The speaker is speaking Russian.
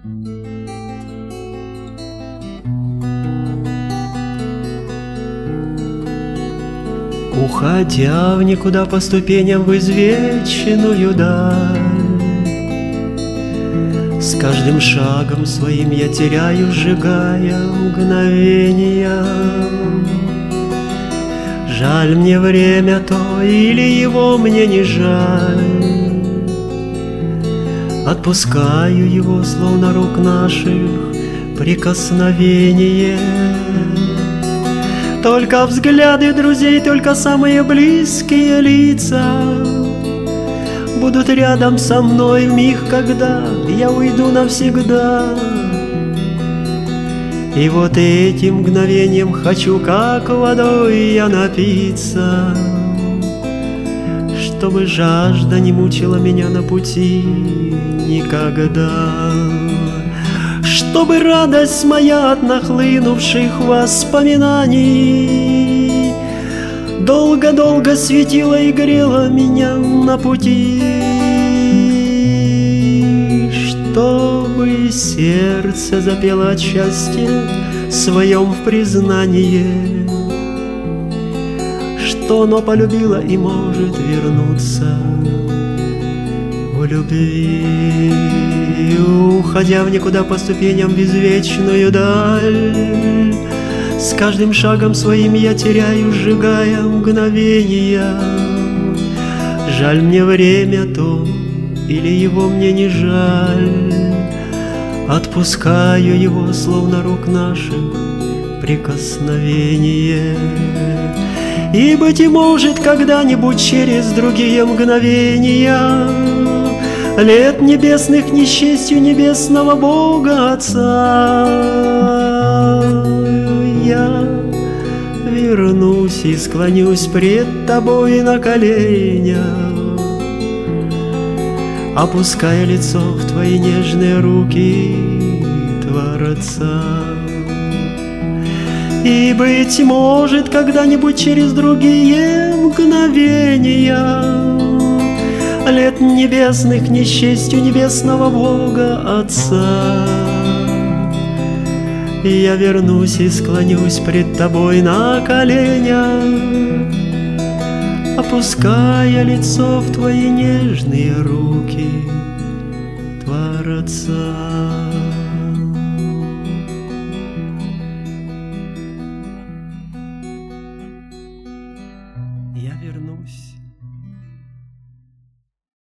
Уходя в никуда по ступеням в извечную даль, с каждым шагом своим я теряю, сжигая мгновения. Жаль мне время то, или его мне не жаль. Отпускаю его, словно рук наших прикосновение. Только взгляды друзей, только самые близкие лица будут рядом со мной в миг, когда я уйду навсегда. И вот этим мгновением хочу, как водой я, напиться, чтобы жажда не мучила меня на пути никогда. Чтобы радость моя от нахлынувших воспоминаний долго-долго светила и грела меня на пути. Чтобы сердце запело от счастья своем в признании, что оно полюбило и может вернуться в любви. Уходя в никуда по ступеням в извечную даль, с каждым шагом своим я теряю, сжигая мгновения. Жаль мне время то, или его мне не жаль. Отпускаю его, словно рук наших прикосновение. И, быть может, когда-нибудь через другие мгновения лет небесных не с честью небесного Бога Отца я вернусь и склонюсь пред тобой на коленях, опуская лицо в твои нежные руки Творца. И, быть может, когда-нибудь через другие мгновения лет небесных не с честью небесного Бога Отца я вернусь и склонюсь пред тобой на коленях, опуская лицо в твои нежные руки Творца.